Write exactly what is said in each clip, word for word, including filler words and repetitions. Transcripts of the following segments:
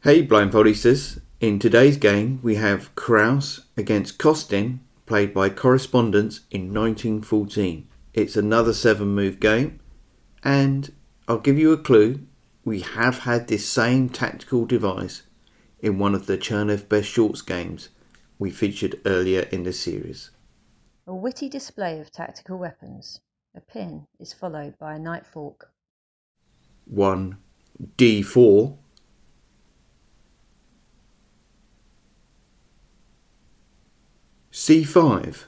Hey blindfoldisters, in today's game we have Kraus against Kostin, played by Correspondence in nineteen fourteen. It's another seven move game, and I'll give you a clue, we have had this same tactical device in one of the Chernev Best Shorts games we featured earlier in the series. A witty display of tactical weapons. A pin is followed by a knight fork. one d four, c five,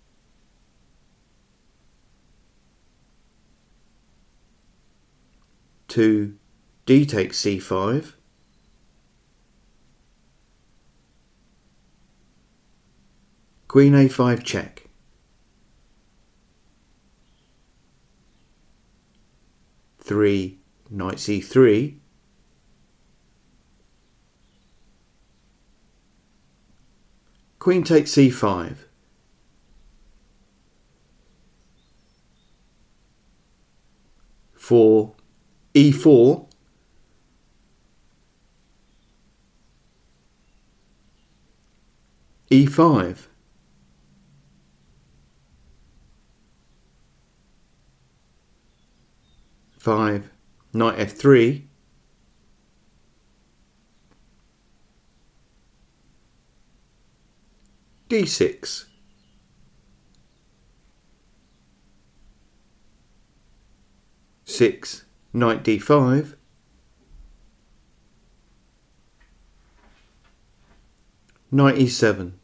two d takes c five, queen a five check, three knight c three, queen takes c five, four e four, e five, five knight f three, d six, six knight d five, knight e seven,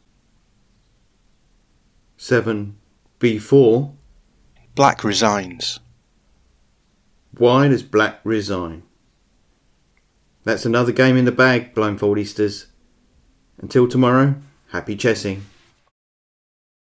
seven b four. Black resigns. Why does black resign? That's another game in the bag, blindfoldisters. Until tomorrow, happy chessing.